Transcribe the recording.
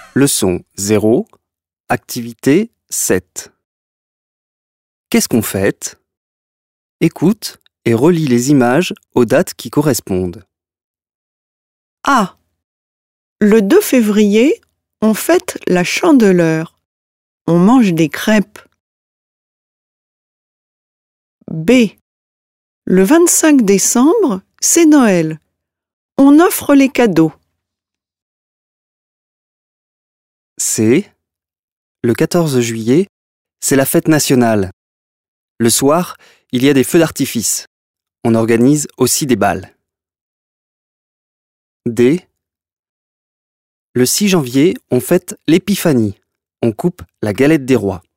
Leçon 0, activité 7. Qu'est-ce qu'on fête? Écoute et relis les images aux dates qui correspondent. A. Le 2 février, on fête la Chandeleur. On mange des crêpes. B. Le 25 décembre, c'est Noël. On offre les cadeaux. C. Le 14 juillet, c'est la fête nationale. Le soir, il y a des feux d'artifice. On organise aussi des bals. D. Le 6 janvier, on fête l'Épiphanie. On coupe la galette des rois.